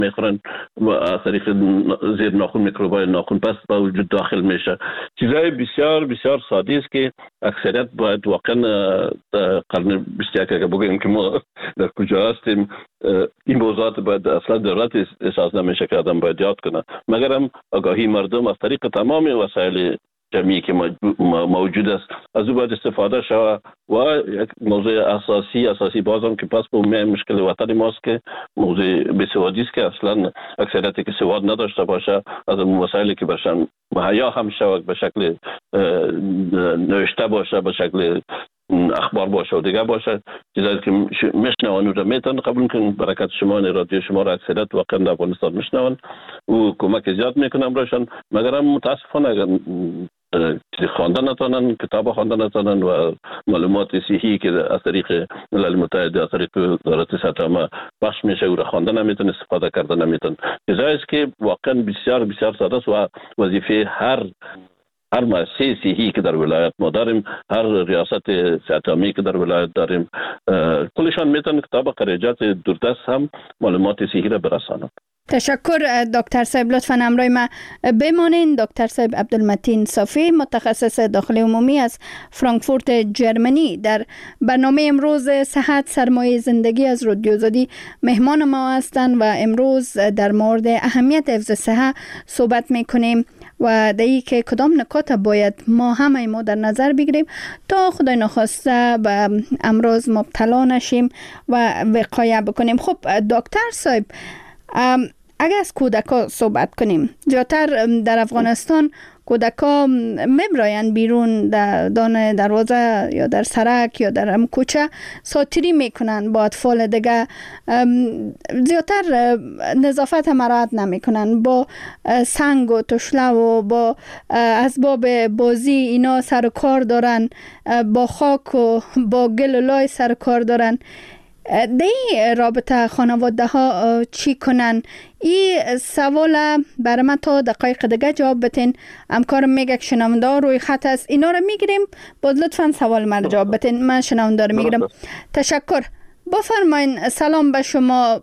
میخورن و از طریق زیر ناخن میکروبای ناخن پس به وجود داخل میشه. چیزای بسیار بسیار ساده است که اکثریت باید واقعا قرن 21 که بگیم که ما در کجا هستیم این موضوعات باید اصلا ضرورت احساس نمیشه که آدم باید یاد کنه، مگر هم آگاهی مردم از طریق تمام وسایل جمعی که موجود است از او باید استفاده شود. و یک موضوع اساسی بازم که پس به مشکل وطن ماست که موضوع بیسوادی است که اصلا اکثریتی که سواد نداشته باشه از اون وسایلی که باشن مهیا هم شود به شکل نوشته باشه، به شکل اخبار باشه و دیگه باشه، چیزایی که میشنون رو میتون قبول کنن. برکت شما رادیو شما را اکثریت واقعا در افغانستان میشنون و کمک زیاد میکنم براشون، مگر هم متاسفانه خواندن نتونن، کتاب خواندن نتونن و معلومات صحیحی که از طریق ملل متحد از طریق وزارت صحت بخش میشه او را خواندن نمیتون، استفاده کردن نمیتون. چیزایی است که واقعا بسیار بسیار ساده است و وظیفه هر مؤسسه صحی که در ولایت ما داریم، هر ریاست صحت عامه که در ولایت داریم، کلشان میتونن کتاب خارجات دوردست هم معلومات صحی را برسانند. تشکر دکتر صاحب، لطفاً همراه ما بمانین. دکتر صاحب عبدالمتین صافی، متخصص داخلی عمومی از فرانکفورت جرمنی، در برنامه امروز صحت سرمایه زندگی از رادیو آزادی مهمان ما هستند و امروز در مورد اهمیت حفظ صحت صحبت میکنیم و دایی که کدام نکات باید ما در نظر بگیریم تا خدای نخواسته به امراض مبتلا نشیم و وقایه بکنیم. خب دکتر صاحب، اگر از کودکا صحبت کنیم، زیادتر در افغانستان کودکا میبراین بیرون در دان دروازه یا در سرک یا در کوچه ساتری میکنن با اطفال دیگه، زیادتر نظافت مراعات نمیکنن، با سنگ و تشله و با اسباب بازی اینا سر کار دارن، با خاک و با گل و لای سر کار دارن. دی رابطه خانواده ها چی کنن؟ این سوال برای من تا دقایق دیگه جواب بتین. همکارم میگه که شنونده روی خط است، اینا رو میگیریم، باز لطفا سوال من جواب بتین. من شنونده رو میگیرم. تشکر. بفرمایین. سلام به شما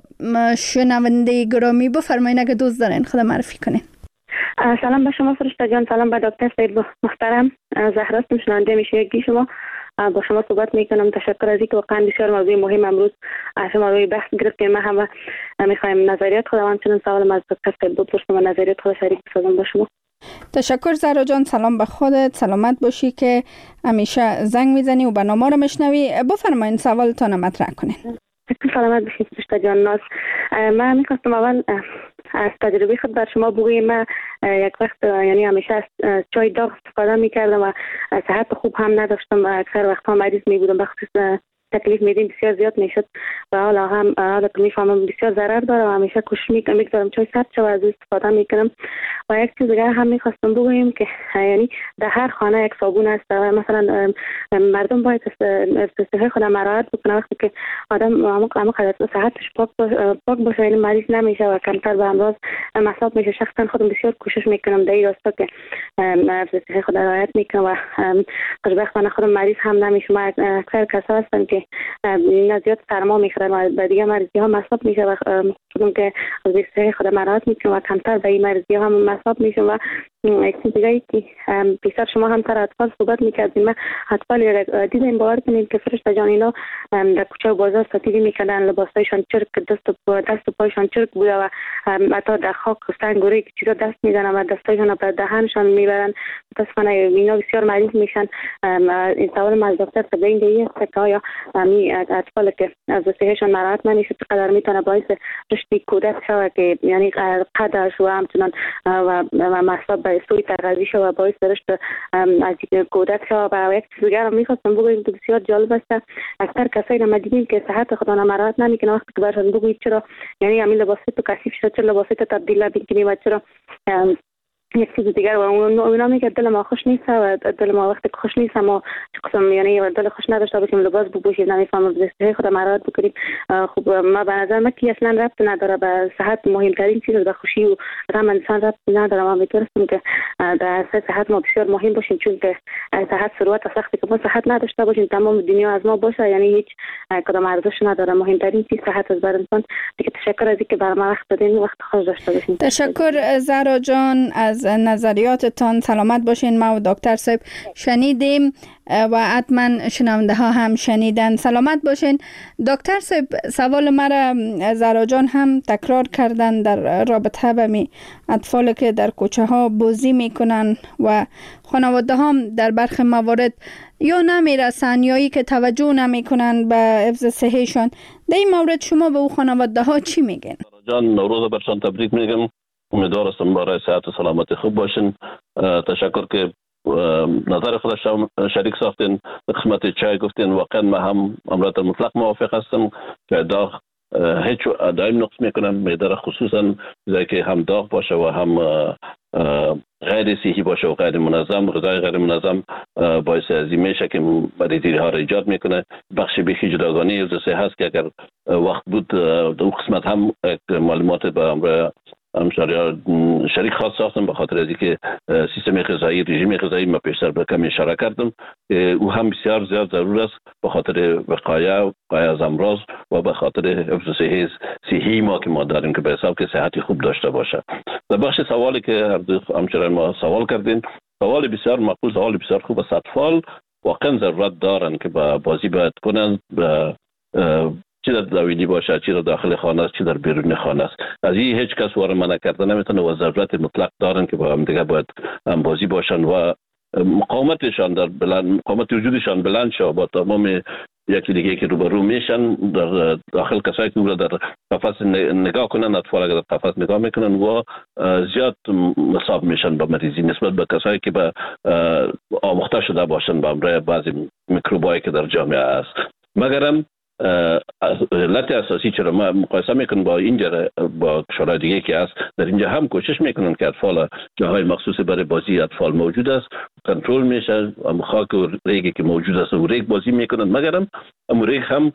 شنونده گرامی، بفرمایین اگه دوست دارین خدا معرفی کنین. سلام به شما فرشته جان، سلام به دکتر صاحب محترم. زهرا هستم، شنونده میشگی شما، با شما صحبت میکنم. تشکر از اینکه واقعا بسیار موضوع مهم امروز شما روی بحث گرفتیم. ما هم میخوایم نظریات خود همچنین سوال از دکتر صاحب بپرسم و نظریات خود شریک بسازم با شما. تشکر زهرا جان، سلام به خودت، سلامت باشی که همیشه زنگ میزنی و برنامه رو میشنوی. بفرمایین سوالتون مطرح کنین. سلامت باشید فرشته جان. ناز من میخواستم اول از تجربه خود بر شما بگویم. من یک وقت یعنی همیشه از چای داغ استفاده میکردم و صحت خوب هم نداشتم و اکثر وقتها مریض میبودم، بخصوص تکلیف میدیم بسیار زیاد میشد و حالا که میفهمم بسیار ضرر داره و همیشه کوشش میکردم چای سرد شو از استفاده میکنم. و یک چیز دیگه هم میخواستم بگویم که یعنی در هر خانه یک صابون است و مثلا مردم باید صحت خود مراعات بکنه. وقتی که آدم عمق صحتش پاک باشه یعنی مریض نمیشه و کمتر به امراض مصاب میشه. شخصا خودم بسیار کوشش میکنم در این راستا که صحت خود رعایت میکنم و خوشبختانه خودم مریض هم نمیشم. اکثر کسا هستن که زیاد سرما میخورن و به دیگه مریضی ها مصاب میشه و خودم که از صحت خود مراعات میکنم و کمتر به این مریضی ها هم مصاب میشه. و یک چیز دیگه که بیشتر شما هم سر اطفال صحبت میکردیم، من اطفال دیدیم باور کنید که فرشته جان اینا در کوچه و بازار ساتیری میکردن، لباسایشان چرک، دست و پایشان چرک بوده و حتی در خاک و سنگ و ریگ چیزا دست میزنن و دستایشان به دهنشان میبرن. متاسفانه اینا بسیار مریض میشن. این سوال از دکتر به این دیگه است که آیا اطفال که از صحتشان مراعات نمیشه چقدر میتونه باعث رشد کودک شود که یعنی قدش و همچنان و مصاب به سوی تغذیه شود و باعث رشد از کودک شود. و یک چیز دیگه رو میخواستم بگویم که بسیار جالب است. اکثر کسایی رو دیدیم که صحت خود را مراعات نمیکنه، وقتی که برشون بگویید چرا یعنی همین لباس تو کثیف شده، چرا لباس تو تبدیل نمیکنی و چرا یک چیز دیگر و اونا میگه دل ما خوش نیست و دل ما وقتی خوش نیست ما چه قسم یعنی دل خوش نداشته باشیم لباس بپوشیم نمیفهمم زشتی خود مراد بکنیم. خب ما به نظر من که اصلا ربط نداره به صحت. مهمترین چیز به خوشی و غم انسان ربط نداره. ما میتونستیم که در صحت ما بسیار مهم باشیم چون که صحت ثروت سختی که ما صحت نداشته باشیم تمام دنیا از ما باشه یعنی هیچ کدام ارزش نداره. مهمترین چیز صحت از بر انسان. دیگه تشکر از اینکه برام وقت دادین وقت خوش داشته باشین. تشکر زهرا جان از نظریاتتان. سلامت باشین. ما و دکتر صاحب شنیدیم و حتما شنونده ها هم شنیدن. سلامت باشین. دکتر صاحب سوال مرا زهرا جان هم تکرار کردن در رابطه با می اطفال که در کوچه ها بازی میکنن و خانواده هم در برخی موارد یا نمیرسن یا ای که توجه نمیکنن به حفظ صحیشان. در این مورد شما به او خانواده ها چی میگین؟ جان نوروز برشان تبریک میگم. امیدوار هستم برای صحت و سلامتی خوب باشین. تشکر که نظر خودش شریک ساختین. قسمت چای گفتین واقعا ما هم امرات مطلق موافق هستم که داغ هیچ دائم نقص میکنم میداره خصوصا چیزایی که هم داغ باشه و هم غیر صحی باشه و غیر منظم. غذای غیر منظم باعث ازی میشه که مریضی ها را ایجاد میکنه. بخش بیخی جداگانه حفظ صحت هست که اگر وقت بود دو قسمت هم معلومات به امر شریک خاص ساختم به خاطر از اینکه سیستم غذایی رژیم غذایی ما پیشتر به کمی اشاره کردم او هم بسیار زیاد ضرور است به خاطر وقایع از امراض و به خاطر حفظ صحی ما که ما داریم که به حساب که صحتی خوب داشته باشه. در بخش سوالی که همچنان ما سوال کردین سوال بسیار مقبول سوال بسیار خوب است. اطفال واقعا ضرورت دارن که با بازی باید کنن به چی در داویدی باشه چی در داخل خانه است چی در بیرون خانه است. از این هیچ کس وارد منع کرده نمیتونه و ضرورت مطلق دارن که با هم دیگه باید هم بازی باشن و مقاومتشان در بلند مقاومت وجودشان بلند شه با تمام یکی دیگه که روبرو میشن در داخل کسایی که در قفس نگاه کنن. اطفال اگر در قفس نگاه میکنن و زیاد مصاب میشن با مریضی نسبت به کسایی که به آموخته شده باشن با امر بعضی میکروبایی که در جامعه است. مگرم علت اساسی چرا ما مقایسه میکنیم با اینجا با کشورهای دیگه که است در اینجا هم کوشش میکنن که اطفال جاهای مخصوص برای بازی اطفال موجود است کنترل میشه. خاک و ریگی که موجود است و ریگ بازی میکنن مگرم ریگ هم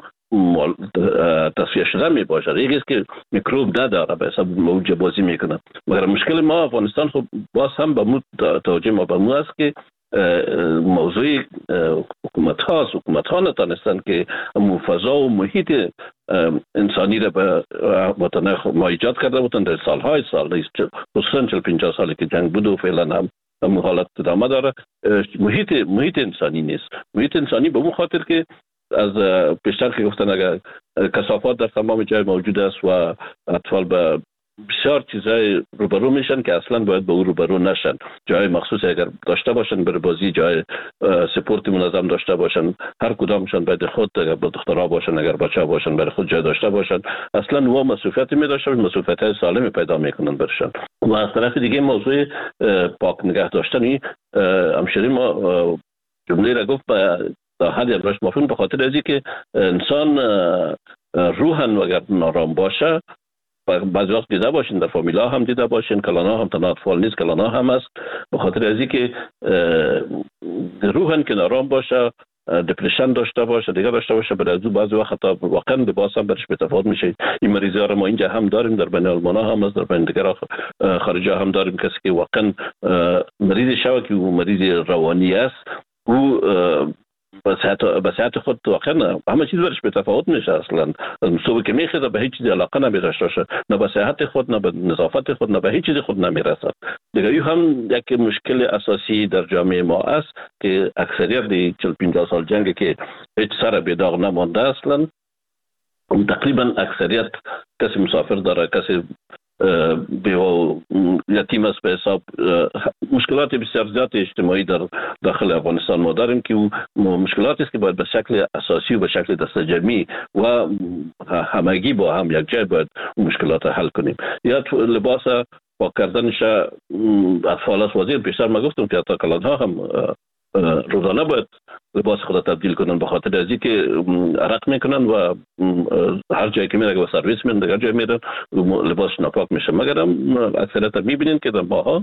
تصفیه شده می باشه. ریگی است که میکروب نداره به حساب موجود بازی میکنن. مگر مشکل ما افغانستان خب باز هم به توجه ما به مو است که موضوع حکومت ها نتانستن که فضا و محیط انسانی را به وطن ما ایجاد کرده بودن در سالهای سال خصوصا 40-50 سالی که جنگ بود و فعلا هم حالت ادامه داره. محیط انسانی نیست. محیط انسانی به اون خاطر که از پیشتر که گفتن اگر کثافات در تمام جای موجود است و اطفال به بسیار چیزای روبرو میشن که اصلا باید به او روبرو نشن. جای مخصوص اگر داشته باشن برای بازی جای سپورت منظم داشته باشن هر کدامشان باید خود اگر با دخترها باشن اگر بچه باشن برای خود جای داشته باشن اصلا و مسئولیت می داشتن مسئولیت سالمی پیدا میکنن برشان. و از طرف دیگه موضوع پاک نگه داشتنی همشری ما جمله را گفت در حد امروز مفهوم به خاطر ازی که انسان روحن اگر نارام باشه بعضی وقت دیده باشین در فامیلا هم دیده باشین کلانا هم تنها اطفال نیست کلانا هم است به خاطر ازی که روحن که نارام باشه دپرشن داشته باشه دیگه داشته باشه برای از بعضی وقت واقعا لباس هم برش بتفاوت میشه. این مریضی ها رو ما اینجا هم داریم در بین آلمان هم از در بین دیگر خارجی هم داریم کسی که واقعا مریض شوه که او مریض روانی است او به صحت خود واقعا همه چیز برش به تفاوت میشه. اصلا صبح که میخواد به هیچ چیزی علاقه نمیداشته باشه نه به صحت خود نه به نظافت خود نه به هیچ چیز خود نمیرسد. دیگه این هم یک مشکل اساسی در جامعه ما است که اکثریت 40-50 سال جنگ که هیچ سر به داغ نمانده اصلا تقریبا اکثریت کسی مسافر داره کسی بیوه یتیم است به حساب مشکلات بسیار زیاد اجتماعی در داخل افغانستان ما داریم که مشکلاتی است که باید به شکل اساسی و به شکل دست جمعی و همگی با هم یک جای باید مشکلات حل کنیم. یا لباس پاک کردنش اطفال است وزیر پیشتر ما گفتم که حتی کلانها هم روزانه باید لباس خود تبدیل کنن به خاطر از اینکه عرق میکنن و هر جایی که میرن و سرویس میرن دیگر جای میرن لباس ناپاک میشه. مگر هم اکثریت میبینین که در ماها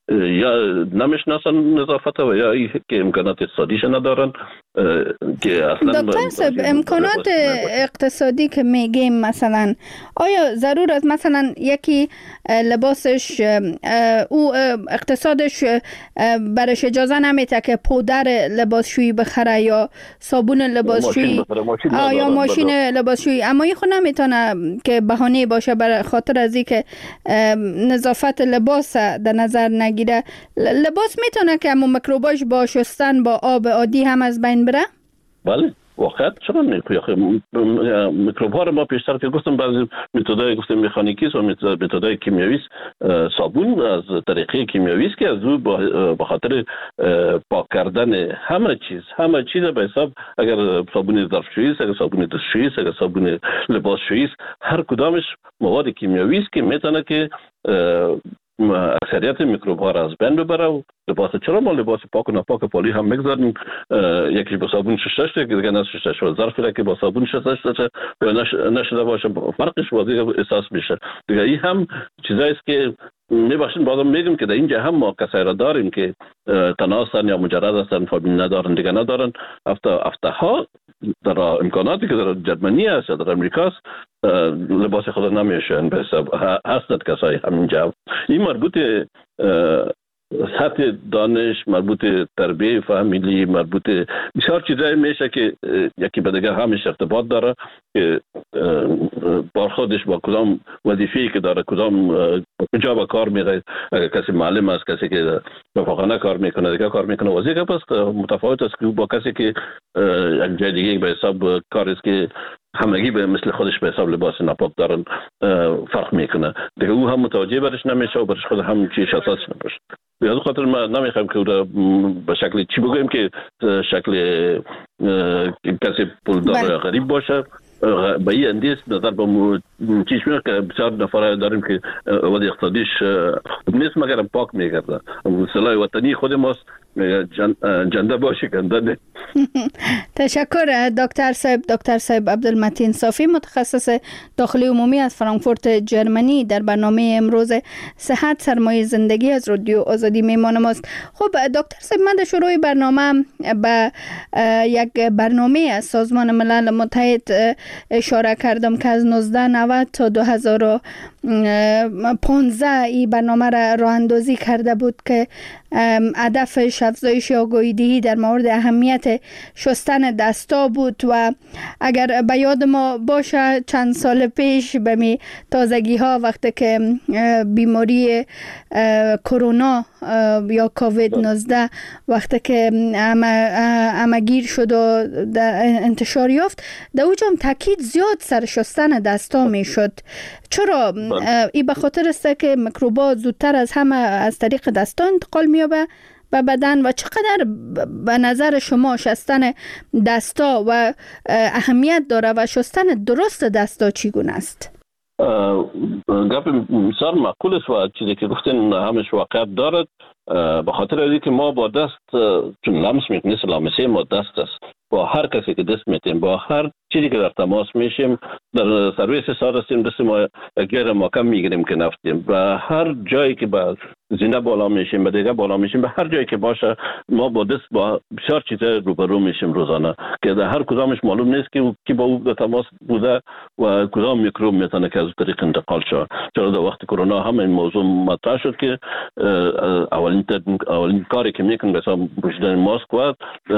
یا نمیشناسن نظافت و یا ای که امکانات اقتصادیش ندارن که اصلا. دکتر صاحب امکانات اقتصادی که میگیم مثلا آیا ضرور است مثلا یکی لباسش او اقتصادش برش اجازه نمیده که پودر لباسشویی بخره یا صابون لباسشویی یا ماشین لباسشویی، اما این خود نمیتونه که بهانه باشه برای خاطر از اینکه نظافت لباس در نظر نگیره. لباس میتونه که همون میکروباش با شستن با آب عادی هم از بین بره؟ بله واقعا چرا نمیشه؟ میکروب ها رو ما پیشتر که گفتم بعضی متدای گفتم مکانیکی و متدای کیمیایی صابون از طریقه کیمیایی است که از او به خاطر پاک کردن همه چیز به حساب اگر صابون ظرفشویی است، اگر صابون دستشویی است، اگر صابون لباسشویی است، هر کدامش مواد کیمیایی است که میتونه که اکثریت میکروب ها را از بین ببره. و لباس چرا ما لباس پاک و ناپاک پالی هم میگذاریم، یکی با صابون شستش دیگه نشستش و ظرفی را که با صابون شستش یا نشده باشه فرقش واضح احساس میشه دیگه. این هم چیزایی است که میبخشین بازم میگم که در اینجا هم ما کسایی را داریم که تنها هستن یا مجرد هستن، فامیل ندارن، دیگه ندارن، هفته ها در امکاناتی که در جرمنی هست یا در امریکا است لباس خود نمیشن به حساب هستند کسایی همینجا. این مربوط سطح دانش، مربوط تربیه فامیلی، مربوط بسیار چیزایی میشه که یکی به دیگه همیشه ارتباط داره که برخوردش با کدام وظیفه‌ای که داره، کدام کجا به کار میره. اگر کسی معلم است، کسی که رفاقانه کار میکنه، دیگه کار میکنه وظیفه پس متفاوت است که با کسی که یک جای دیگه به حساب کار است که همگی به مثل خودش به حساب لباس ناپاک دارن فرق میکنه دیگه. او هم متوجه برش نمیشه و برش خود هم چیش اساس نمیشه. به از خاطر ما نمیخوایم که به شکل چی بگویم که شکل کسی پولدار غریب باشه. به این اندیس نظر به چیش میاد که بسیار نفر داریم که وضع اقتصادیش خوب نیست مگر پاک میگرده. سلاح وطنی خود ماست جنده باشه کنده نه. تشکر دکتر صاحب عبدالمتین صافی، متخصص داخلی عمومی از فرانکفورت جرمنی، در برنامه امروز صحت سرمایه زندگی از رادیو آزادی میهمان ماست. خب دکتر صاحب، من در شروع برنامه به یک برنامه از سازمان ملل متحد اشاره کردم که از 1990 تا 2015 این برنامه را راه اندازی کرده بود که هدفش افزایش آگاهی در مورد اهمیت شستن دستا بود. و اگر به یاد ما باشه چند سال پیش به می تازگی ها وقتی که بیماری کرونا یا کووید 19 وقتی که همگیر شد و انتشار یافت، در اوجام تاکید زیاد سر شستن دستا می شد. چرا؟ این به خاطر است که میکروبا زودتر از همه از طریق دستا انتقال می‌یابه به بدن. و چقدر به نظر شما شستن دستا و اهمیت داره و شستن درست دستا چگونه است؟ گپ بسیار معقول است و چیزی که گفتین همش واقعیت دارد. به خاطر اینکه که ما با دست چون لمس میکنیم، لامسه ما دست است. با هر کسی که دست میتیم، با هر چیزی که در تماس میشیم، در سرویس سار هستیم دست ما غیر محکم میگیریم که نفتیم. و هر جایی که با زینه بالا میشیم، به دیگه بالا میشیم، به هر جایی که باشه ما با دست با بسیار چیزا روبرو میشیم روزانه که در هر کدامش معلوم نیست که کی با او در تماس بوده و کدام میکروب میتونه که از طریق انتقال شه. چرا در وقت کرونا هم این موضوع مطرح شد که اولین کاری که میکنن مثلا پوشیدن ماسک و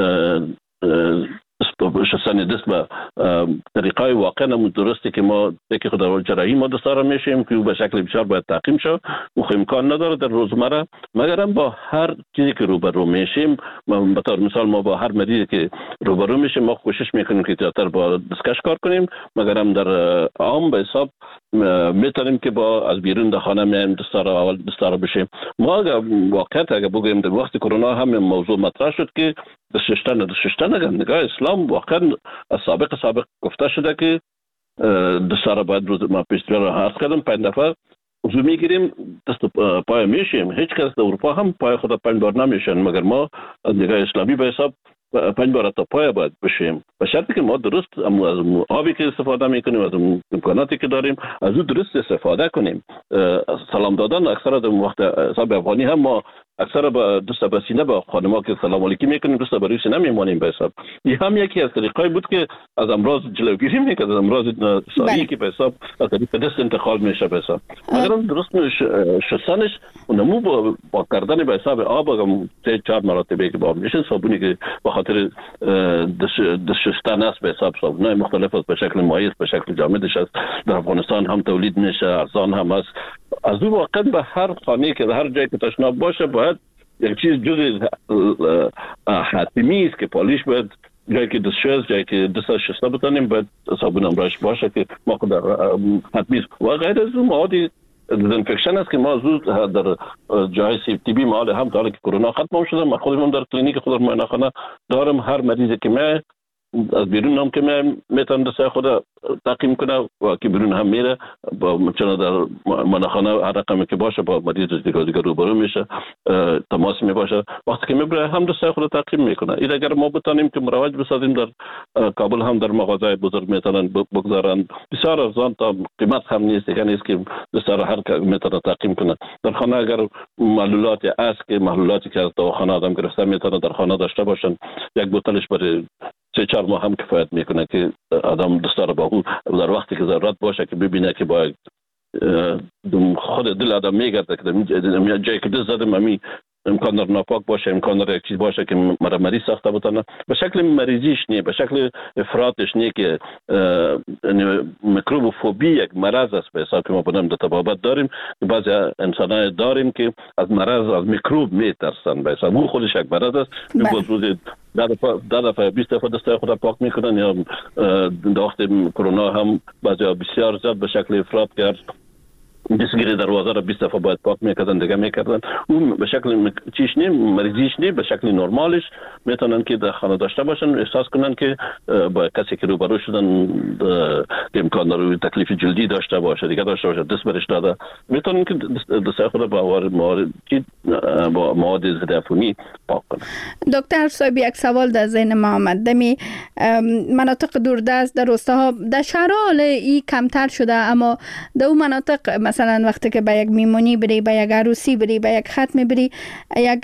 شستن دست به طریقای واقعا همون درسته که ما یکی خود جراحی ما دستاره میشیم که به شکل بسیار باید تعقیم شد و امکان نداره در روزمره، مگر هم با هر چیزی که روبرو میشیم. به طور مثال ما با هر مریضی که روبرو میشیم ما کوشش میکنیم که زیادتر با دستکش کار کنیم، مگر هم در عام به حساب میتونیم که با از بیرون در خانه میایم دستاره بشیم. ما اگر بگویم در وقت کرونا هم موضوع مطرح شد که دستشستن اگر نگاه اسلام واقعا از سابق گفته شده که دستاره باید روز ما پیشتر را عرض کردم 5 دفعه وضو میگیریم دست پای میشیم. هیچ کس در اروپا هم پای خود 5 بار نمیشن، مگر ما از نگاه اسلامی به حساب 5 بار تا پای باید بشیم، به شرطی که ما درست از آبی که استفاده میکنیم، از امکاناتی که داریم از او درست استفاده کنیم. سلام دادن اکثر در وقت حساب افغانی هم ما اکثر با دوست به سینه با خانم‌ها که سلام علیکم میکنیم، دوست به روی سینه میمونیم. به حساب این هم یکی از طریقای بود که از امراض جلوگیری میکنه، از امراض ساری که به حساب از طریق دست انتقال میشه. به حساب اگر درست شستنش اونمو با کردن به حساب آب 3-4 مرتبه که با میشن، صابونی که به خاطر دست شستن است، به حساب صابونای مختلف است، به شکل مایع، به شکل جامدش است، در افغانستان هم تولید میشه، ارزان هم است. از اون واقعا به هر خانه که هر جایی که تشناب باشه باید یک چیز جز حتمی است که پالیش باید جایی که دستشویی، جایی که دست شسته بتونیم باید صابون همراهش باشه که ما خود حتمی است. و غیر از اون مواد دزینفکشن است که ما زود در جای CTB مال هم داره که کرونا ختم شده. ما خودم در کلینیک خود معاینه‌خانه دارم، هر مریضی که من از بیرون هم که میتونه دسته خود تعقیم کنه و که بیرون هم میره با چون در معاینه‌خانه هر رقمی که باشه با مریض دیگه روبرو میشه، تماس میباشه، وقتی که میبره هم دسته خود تعقیم میکنه. این اگر ما بتونیم که مروج بسازیم در کابل هم در مغازه بزرگ میتونن بگذارن، بسیار ارزان، تا قیمت هم نیست، یعنی است که دسته را هر میتونه تعقیم کنه. در خانه اگر محلولاتی است که محلولاتی که از دواخانه آدم گرفته میتونه در خانه داشته باشن، یک بوتلش برای 3-4 ماه هم کفایت میکنه که آدم دستار با اون در وقتی که ضرورت باشه که ببینه که باید خود دل آدم میگرده که جایی که دست زدم امی امکان در ناپاک باشه، امکان در یک چیز باشه که مریض ساخته بتونه، به شکل مریضیش نیه، به شکل افراطش نیه که میکروبوفوبی یک مرض است. به حساب که ما بودم در طبابت داریم که بعضی انسان‌ها داریم که از مرض، از میکروب میترسن. به حساب اون خودش یک مرض است. روزی 10 دفعه 20 دفعه دستای خود پاک میکنن، یا وقت کرونا هم بعضی بسیار زیاد به شکل افراط کرد، دستگیری دروازه را 20 دفعه باید پاک میکردن، دیگه میکردن. اون به شکل چیش نیم، مریضیش نیم، به شکل نرمالش میتونن که در خانه داشته باشن، احساس کنن که با کسی که روبرو شدن که امکان داره تکلیف جلدی داشته باشه، دیگه داشته باشه، دست برش داده، میتونن که دستای خود با مواد ضد عفونی پاک کنن. دکتر صاحب، یک سوال در ذهن ما آمد. دمی مناطق دوردست در روستاها، در شهرها ای کمتر شده، اما در اون مناطق مثلا وقتی که به یک میمونی بری، به یک عروسی بری، به یک ختم بری، یک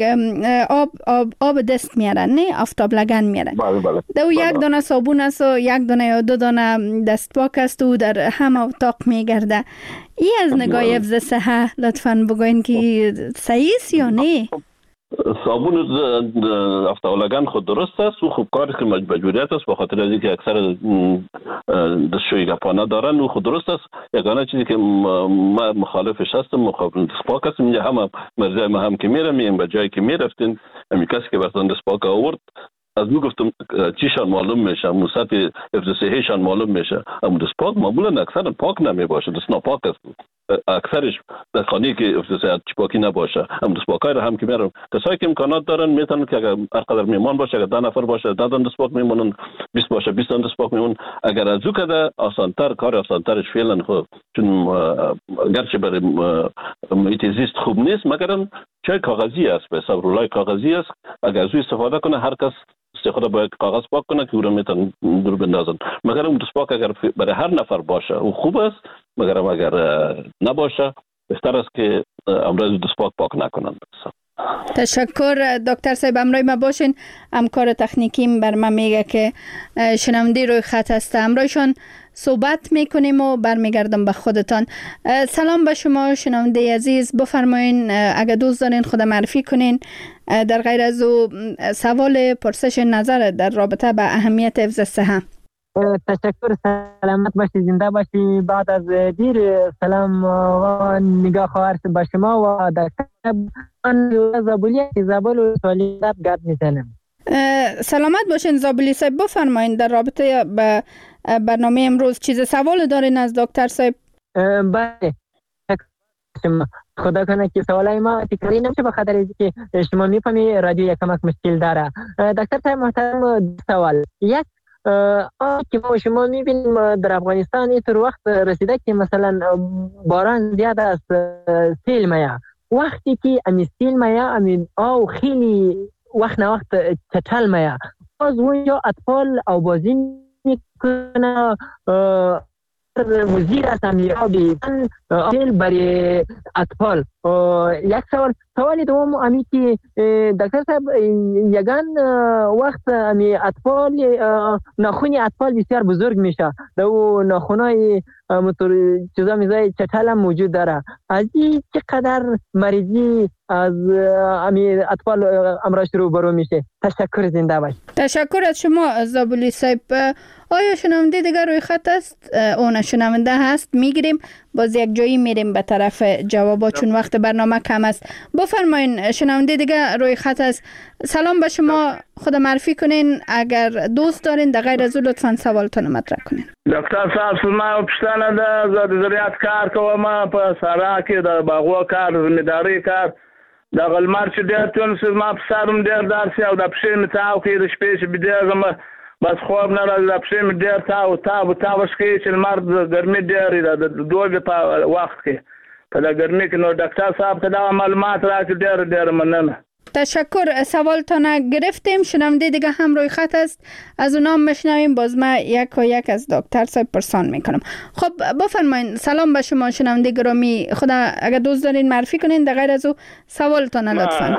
آب دست میارن، نه آفتاب لگن میارن. بله. دو یک دانه صابون است و یک دانه یا 2 دانه دست پاک است و در همه اتاق میگرده. ای از نگاه حفظ صحه لطفاً بگوین که صحیح است یا نه؟ صابون افتاولگان خود درست است و خوب کاری که مجبوریت است، به خاطر از اینکه اکثر دستشویی گپانه دارن و خود درست است. یگانه چیزی که ما مخالفش هستم، مخالف دستپاک هستم. اینجا هم مرزای ما هم که میرم به جایی که میرفتین، همین کسی که براتون دستپاک آورد از می گفتم چیشان معلوم میشه، موسط حفظ صحیشان معلوم میشه. اما دستپاک معمولا اکثر پاک نمی باشه، دست ناپاک است. اکثرش در خانه که حفظ صحت پاکی نباشه. اما دستپاکای را هم که میرم، کسایی که امکانات دارن میتونن که اگر هر قدر میمان باشه، اگر 10 نفر باشه 10 دستپاک میمونن، 20 باشه 20 دستپاک میمونن. اگر از او کده آسانتر، کار آسانترش فعلا خود، چون گرچه برای محیط زیست خوب نیست، مگرم چای کاغذی است، به حساب رولای کاغذی است. اگر از او استفاده کنه، هر کس خود باید کاغذ پاک کنه که او را میتونن دور بندازن. مگر اون دستپاک اگر برای هر نفر باشه او خوب است، مگر اگر نباشه بهتر است که امروز دستپاک پاک نکنن. تشکر دکتر صاحب، همراه ما باشین. همکار تکنیکیم بر من میگه که شنونده روی خط هست، همراهشان صحبت میکنیم و برمیگردم به خودتان. سلام به شما شنونده عزیز، بفرمایین اگر دوست دارین خود معرفی کنین، در غیر از او سوال پرسش نظر در رابطه با اهمیت حفظ صحه. تشکر، سلامت باشی، زنده باشی. بعد از دیر سلام و نگاه خواهر به شما و دکتر زابلی و سوالیت گرد میزنم. سلامت باشین زابلی صاحب، بفرمایین در رابطه با برنامه امروز چیز سوال دارین از دکتر صاحب؟ بله، خدا کنه که سوالای ما تکراری نمیشه، به خاطر اینکه شما میفهمی رادیو یکمک مشکل داره. دکتر صاحب محترم، سوال یک، که ما شما میبینیم در افغانستان اینطور وقت رسیده که مثلا باران زیاد است، سیل میاد، وقتی که امی سیل میاد امی خیلی وقت نه وقت چتل میاد، باز اونجا اطفال آوازی میکنه. وزیر است امیرابی اصل برای اطفال. یک سوال دوم امی که دکتر صاحب یگان وقت امی اطفال ناخونی اطفال بسیار بزرگ میشه، دو ناخونای چیزا میزای چټل هم موجود داره. از این چقدر مریضی از امی اطفال امراض روبرو میشه؟ تشکر، زنده باش. تشکر از شما زابلی صاحب. آیا شنونده دیگر روی خط است؟ اون شنونده هست، میگیریم باز یک جایی میریم به طرف جوابات چون وقت برنامه کم است. بفرمایین شنونده دیگر روی خط است. سلام به شما، خود معرفی کنین، اگر دوست دارین در غیر از او لطفا سوالتون مطرح کنین. دکتر صاحب سلام پښتنه ده د زراعت کار کوم په سارا کې د باغو کار زمینداری کار د غلمار چې ډېر تون سر ما په سارم ډېر دارسي او د پښې متاو کې د شپې چې بده بس خواب نه راځي د پښې مې ډېر تاو شکې چې لمر د ګرمۍ ډېر د دوبي په وخت کې په د ګرمۍ کې. نو ډاکټر صاحب ته دا معلومات راکړي ډېر مننه. تشکر، سوالتان گرفتیم. شنونده دیگه هم روی خط است، از اونام میشنویم، باز ما یک و یک از دکتر صاحب پرسان میکنم. خب بفرمایید. سلام به شما شنونده گرامی، خدا اگر دوست دارین معرفی کنین در غیر از او سوالتان لطفا.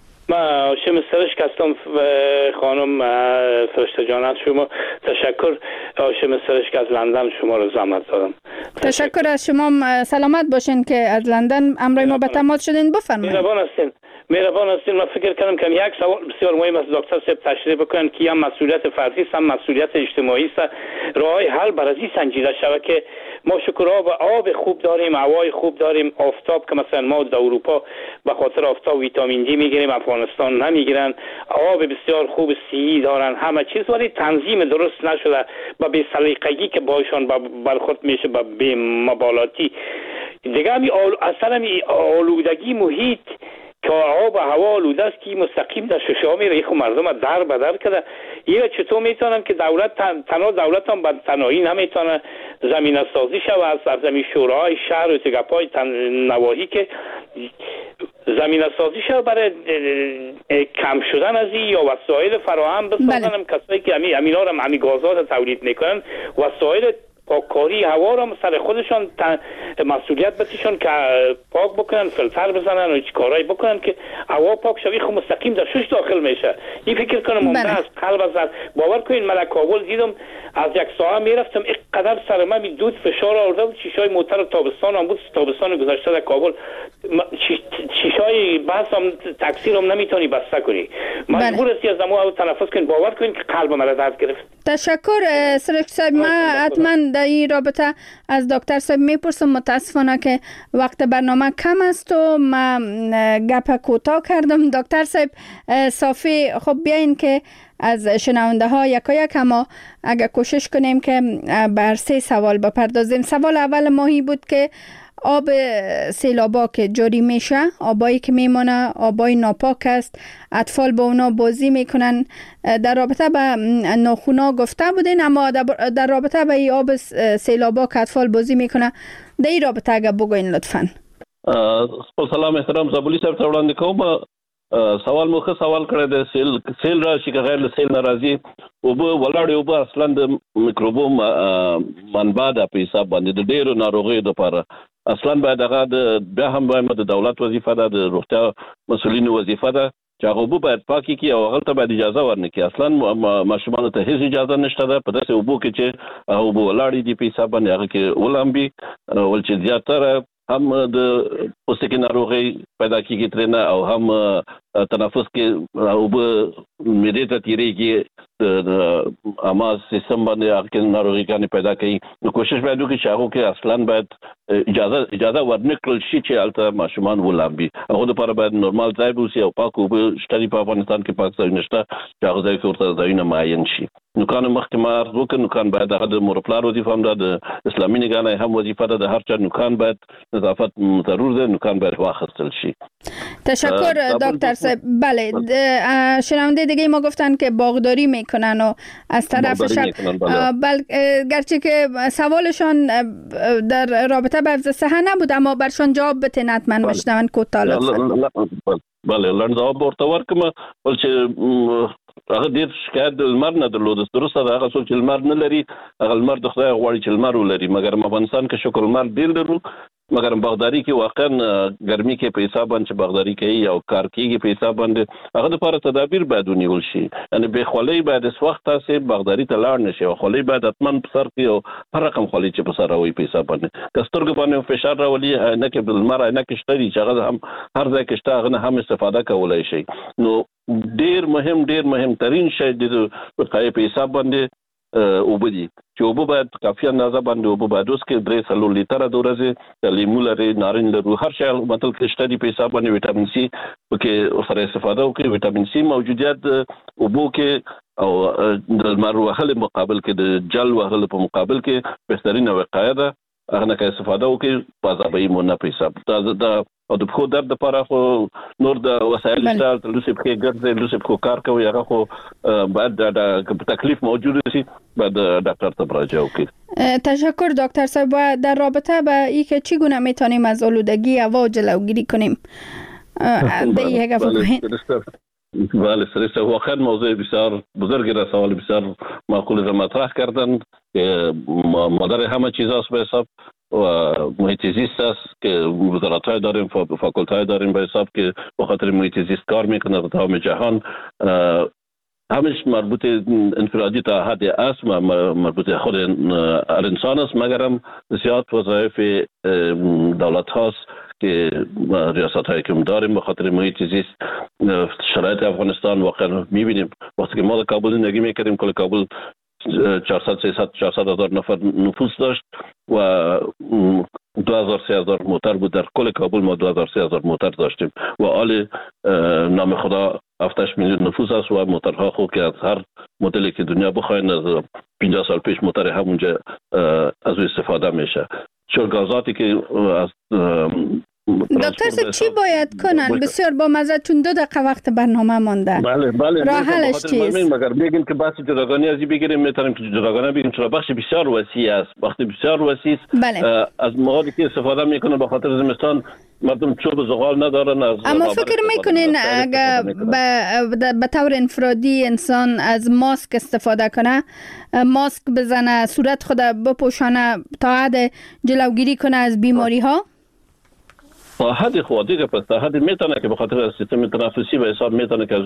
ما هاشم سرشک هستم خانم فرشته جان، از شما تشکر. هاشم سرشک از لندن شما رو زحمت دادم. تشکر از شما، سلامت باشین که از لندن امروز ما به تماس شدین. بفرمایید. مهربان هستین. من فکر کردم که یک سوال بسیار مهم است دکتر صاحب تشریح بکنن که هم مسئولیت فردی است هم مسئولیت اجتماعی است. راههای حل برای این سنجیده شود که ما شکر آب خوب داریم، هوای خوب داریم، آفتاب که مثلا ما در اروپا به خاطر آفتاب ویتامین دی میگیریم، افغانستان نمیگیرن، آب بسیار خوب صحی دارن، همه چیز، ولی تنظیم درست نشده با بی سلیقگی که باشون برخورد میشه با بی مبالاتی دیگه. اصلا آلودگی محیط که آب و هوا آلوده است که مستقیم در ششه‌ها میره، این مردم در به در کرده. یه چطور میتونن که دولت تنها دولت هم به تنهایی نمیتونه زمینه سازی شود از زمین شوراهای شهر و تگپای نواحی که زمینه سازی شود برای کم شدن از این یا وسایل فراهم بسازن. هم کسایی که همینا رو همی گازات تولید میکنن وسایل پاککاری هوا را سر خودشان مسئولیت بتیشون که پاک بکنن، فیلتر بزنن و کارایی بکنن که هوا پاک شوی خود مستقیم در شش داخل میشه. این فکر کنم ممکن است قلب از باور کنین. من کابل دیدم از یک ساعت میرفتم اینقدر سر من دود فشار آورده بود، شیشای موتور تابستان هم بود، تابستان گذشته در کابل شیشای بس هم تاکسی رو نمیتونی بسته کنی، مجبور هستی از دمو تنفس کنی. باور کنین که قلب من درد گرفت. تشکر سرک صاحب. ما حتما در این رابطه از دکتر صاحب میپرسم. متاسفانه که وقت برنامه کم است و ما گپ کوتاه کردم. دکتر صاحب صافی، خب بیاین که از شنونده ها یکایک اما اگر کوشش کنیم که بر 3 سوال بپردازیم. سوال اول ماهی بود که آب سیلابا که جاری میشه، آبایی که میمونه آبای ناپاک است، اطفال با اونا بازی میکنن. در رابطه به ناخونا گفته بودین، اما در رابطه به این آب سیلابا که اطفال بازی میکنه در این رابطه اگر بگوین لطفاً. سلام احترام زابلی صاحب ته وړاندې کوم. سوال مخه سوال کړی د سیل راشي که غیر سیل ناراضي اوبه ولاړې اوبه اصلا د میکروبوم منبع ده په حساب باندې د ډېرو ناروغیو دپاره. اصلا باید هغه بیا هم وایم د دولت وظیفه ده، د روغتیا مسؤلینو وظیفه ده چې هغه اوبه باید پاکې کړي او هغه ته باید اجازه ورنکړي. اصلا ماشومانو ته هیڅ اجازه نشته ده په داسې اوبو کې چې اوبه ولاړې دي په حساب باندې هغه کې ولامبي ول چې زیاتره هم د پوستکي ناروغي پیدا کیږي ترنه او هم تنفس کې اوبه معدې ته تیریږي، اما سیستم باندې هغه ناروغي کانه پیدا کوي. نو کوشش باید وکړي چې هغه کې اصلا باید اجازه ورنکړل شي چې البته ماشومان ولامبي. هغه لپاره باید نورمال ځای وسی او پاک اوبه شته په افغانستان کې پاک ځای نشته چې هغه ځای کې ورته ځایونه معین شي. نو کانه مخکمار وکړ نو کان باید هغه د مورپلار وظیفه هم ده، د اسلامي نگاه هم وظیفه ده، د هر چا نو کان باید نظافت ضرور ده، نو کان باید واخیستل شي. تشکر دکتر صاحب. بله شنونده دیگه ما گفتن که باغداری میکنن و از طرفشان گرچه که سوالشان در رابطه با حفظ صحه نبود اما برشان جواب بتین حتما مشنون کوتاه لطفا. بله لنډ جواب ورته ورکم. ول چې هغه ډیر شکایت د لمر نه درلود. درسته ده، هغه څوک چې لمر نه لري هغه لمر د خدای غواړي چې لمر ولري، مګر افغانستان کې شکر لمر ډیر لرو، مګر باغداري کې واقعا ګرمي کې په حساب باندې باغداري کوي او کار کېږي په حساب باندې، هغه لپاره تدابیر باید ونیول شي. یعنی به خولۍ باید اس وخت تاسو باغداري ته لاړ نشي او خولۍ باید اتمن په سر کې او هر رقم خولۍ چې په سر راوي په حساب باندې کسترګ باندې فشار راولي نه کې بل مر نه کې شتري چې هغه هم هر ځای کې شته هغه هم استفاده کولای شي. نو ډیر مهم ترين شی د وقایې په حساب باندې وبدي چې وب باید کافي اندازه باندې وب باید اوس کې 3 لیټر د ورځې لیمو لري، نارنج لري، هر شی مطلب کې شته په حساب باندې وټامین سي کې سره استفاده وکړي. وټامین سي موجودیت وبو کې او د لمر وهلو مقابل کې د جل وهلو په مقابل کې بهترینه وقایه ده، هغه نه کې استفاده وکړي په ځابې مونږ په حساب دا او د خو درد لپاره خو نور د وسایل شته، لوسې په ګرځي لوسې په کار کوي، هغه خو بعد د تکلیف موجود شي بعد دکتر ته مراجعه وکړي. تشکر دکتر صاحب. در رابطه با اینکه چگونه میتونیم از آلودگی هوا جلوگیری کنیم دیگه بله سریسته واقعا موضوع بسیار بزرگی را سوال بسیار معقول را مطرح کردن که مادر همه چیز است به حساب و محیط زیست است که وزارت‌های داریم، فاکولت‌های داریم به حساب که به خاطر محیط زیست کار میکنه در تمام جهان. همش مربوط انفرادی تا حد است و مربوط خود انسان است، مگر هم زیاد وظایف دولت هاست که ریاست هایی که داریم به خاطر محیط زیست. شرایط افغانستان واقعا میبینیم وقتی که ما در کابل زندگی میکردیم، کل کابل 400 هزار نفر نفوس داشت و 2000 موتر بود. در کل کابل ما 2000 موتر داشتیم و حال نام خدا 7 میلیون نفوس است و موترها خوب که از هر مدلی که دنیا بخواین از 50 سال پیش موتر همونجا از او استفاده میشه. شرگازاتی که از دکتر صاحب چی باید کنن؟ بسیار با مزه، چون 2 دقیقه وقت برنامه مانده. بله راه حلش چیست؟ مگر بگیم که بحث جداگانه ازی بگیریم، میتونیم که جداگانه بگیم، چرا بخش بسیار وسیع است، وقتی بسیار وسیع است. از موادی که استفاده میکنه به خاطر زمستان مردم چوب زغال ندارن. اما فکر میکنین اگر به طور انفرادی انسان از ماسک استفاده کنه، ماسک بزنه، صورت خود بپوشانه تا حد جلوگیری کنه از بیماری ها؟ تا حد خودی پس تا حد میتونه که به خاطر سیستم تنفسی به حساب میتونه که از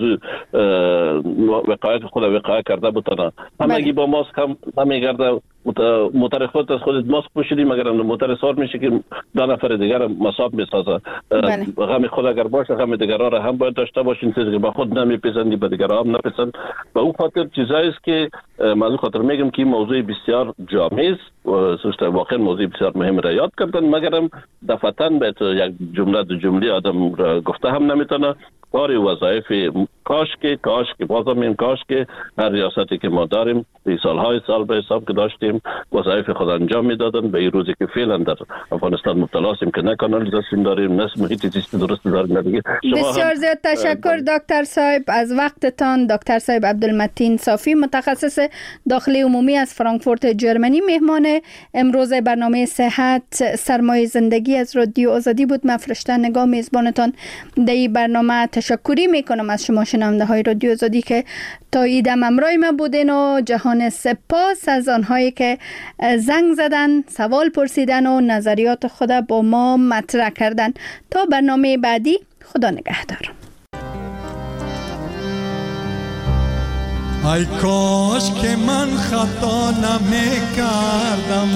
وقایت خود وقایت کرده بتونه. همگی با ماسک هم نمیگرده، موتر خودت از خودت ماسک پوشیدی مگر موتر سار میشه که 2 نفر دیگر مصاب میسازه. غم خود اگر باشه غم دیگران را هم باید داشته باشین، چیزی که به خود نمیپسندی به دیگران هم نپسند. و اون خاطر چیزایی است که موضوع خاطر میگم که موضوع بسیار جامع است و سوشت واقعا موضوع بسیار مهم را یاد کردن، مگرم دفعتاً به یک جمله دو جمله آدم را گفته هم نمیتونه. کار وظایف کاش که بازم این کاش که هر ریاستی که ما داریم این سالهای سال به حساب که داشتیم وظایف خود انجام میدادن. به این روزی که فعلا در افغانستان مبتلا هستیم که نه کانالیزاسیون داریم، نه محیط زیست درست داریم. بسیار زیاد تشکر دکتر صاحب از وقتتان. دکتر صاحب عبدالمتین صافی، متخصص داخلی عمومی از فرانکفورت جرمنی، مهمان امروز برنامه صحت سرمایه زندگی از رادیو آزادی بود. من فرشته نگاه میزبانتان در این برنامه تشکری میکنم از شما شنونده های رادیو آزادی که تا ایدم امرای ما بودین و جهان سپاس از آنهایی که زنگ زدن، سوال پرسیدن و نظریات خود با ما مطرح کردن. تا برنامه بعدی، خدا نگهدار. ای کاش که من خطا نمی کردم،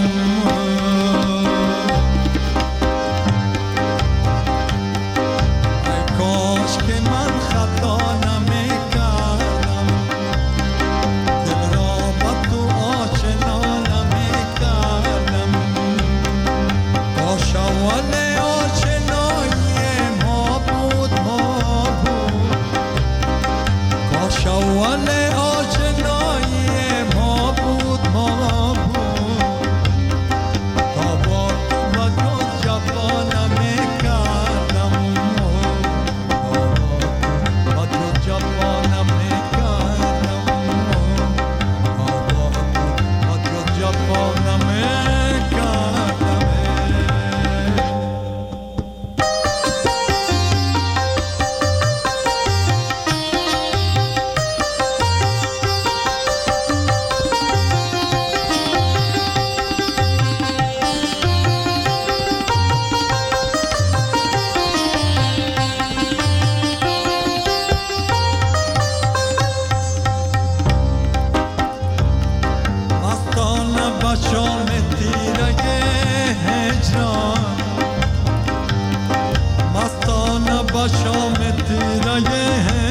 ای کاش که من خطا نمی کردم، دل را با تو آشنا نمی کردم. کاش اول آشنایی ما بود، کاش اول و شام تیره